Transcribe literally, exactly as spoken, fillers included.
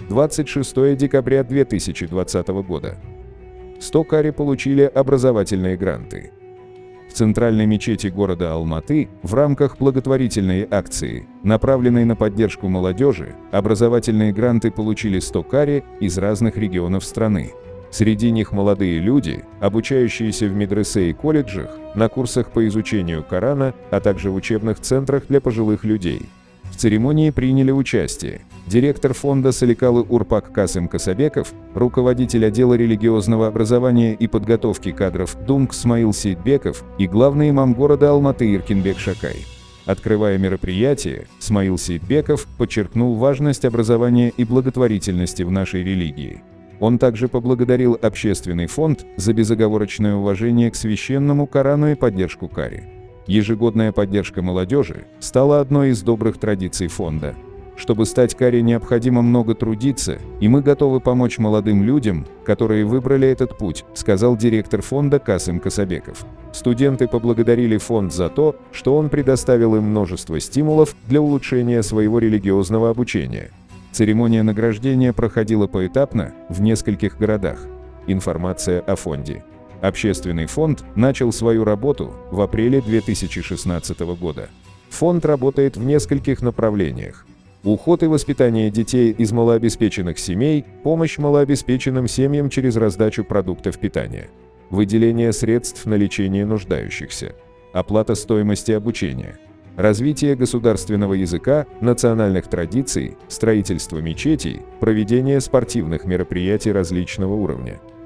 двадцать шестое декабря две тысячи двадцатого года. сто кари получили образовательные гранты. В центральной мечети города Алматы в рамках благотворительной акции, направленной на поддержку молодежи, образовательные гранты получили сто кари из разных регионов страны. Среди них молодые люди, обучающиеся в медресе и колледжах, на курсах по изучению Корана, а также в учебных центрах для пожилых людей. В церемонии приняли участие директор фонда Саликалы Урпак Касым Касабеков, руководитель отдела религиозного образования и подготовки кадров Думк Смаил Сейтбеков и главный имам города Алматы Иркинбек Шакай. Открывая мероприятие, Смаил Сейтбеков подчеркнул важность образования и благотворительности в нашей религии. Он также поблагодарил общественный фонд за безоговорочное уважение к священному Корану и поддержку кари. Ежегодная поддержка молодежи стала одной из добрых традиций фонда. Чтобы стать кари, необходимо много трудиться, и мы готовы помочь молодым людям, которые выбрали этот путь, сказал директор фонда Касым Касабеков. Студенты поблагодарили фонд за то, что он предоставил им множество стимулов для улучшения своего религиозного обучения. Церемония награждения проходила поэтапно в нескольких городах. Информация о фонде. Общественный фонд начал свою работу в апреле две тысячи шестнадцатого года. Фонд работает в нескольких направлениях. Уход и воспитание детей из малообеспеченных семей, помощь малообеспеченным семьям через раздачу продуктов питания, выделение средств на лечение нуждающихся, оплата стоимости обучения, развитие государственного языка, национальных традиций, строительство мечетей, проведение спортивных мероприятий различного уровня.